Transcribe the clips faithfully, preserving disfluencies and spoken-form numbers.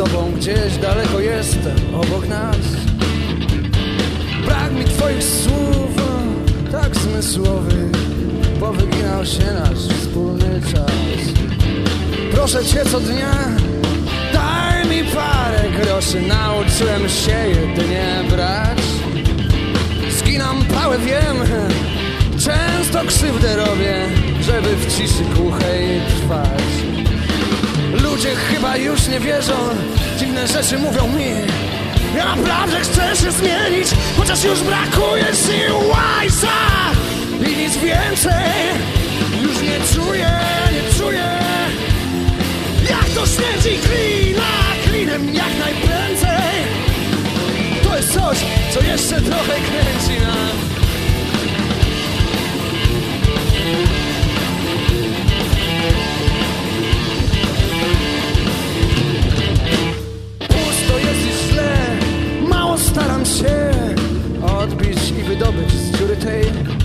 tobą gdzieś daleko jestem, obok nas. Brak mi twoich słów, tak zmysłowych, powyginał się nasz wspólny czas. Proszę cię co dnia, daj mi parę groszy, nauczyłem się jedynie brać. Zginam pałę, wiem, często krzywdę robię, żeby w ciszy głuchej trwać. Ludzie chyba już nie wierzą, dziwne rzeczy mówią mi. Ja naprawdę chcę się zmienić, chociaż już brakuje sił łajca i nic więcej. Już nie czuję, nie czuję, jak to śmierdzi klina klinem jak najprędzej. To jest coś, co jeszcze trochę kręci nas. Staram się odbić i wydobyć z dziury tej.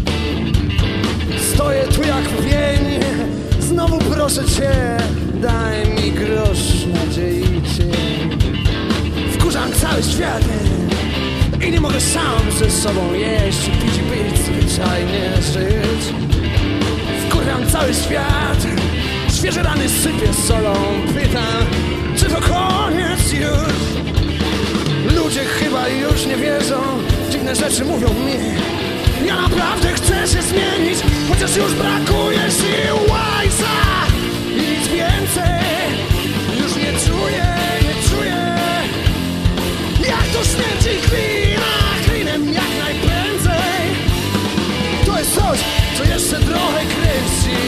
Stoję tu jak pień, znowu proszę cię, daj mi grosz nadziei cień. Wkurzam cały świat i nie mogę sam ze sobą jeść, pić i pić, zwyczajnie żyć. Wkurzam cały świat, świeże rany sypię solą, pytam, czy to koniec już? Ludzie chyba już nie wierzą, dziwne rzeczy mówią mi. Ja naprawdę chcę się zmienić, chociaż już brakuje sił łajca i nic więcej. Już nie czuję, nie czuję, jak to śmierci klina klinem jak najprędzej. To jest coś, co jeszcze trochę kręci.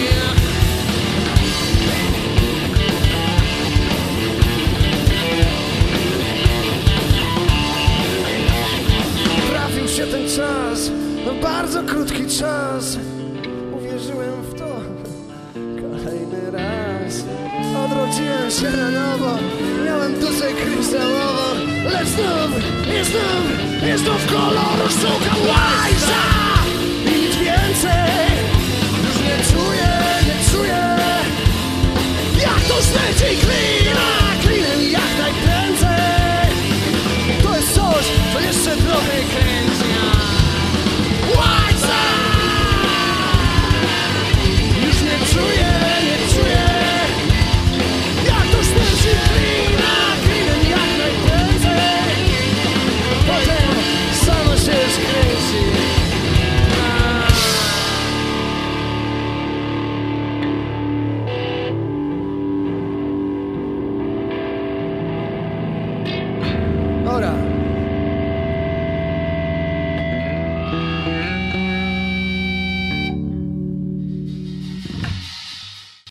Się ten czas, no bardzo krótki czas. Uwierzyłem w to kolejny raz. Odrodziłem się na nowo, miałem duszę kryształową, lecz znów, i znów, i znów koloru szukam łajca i nic więcej.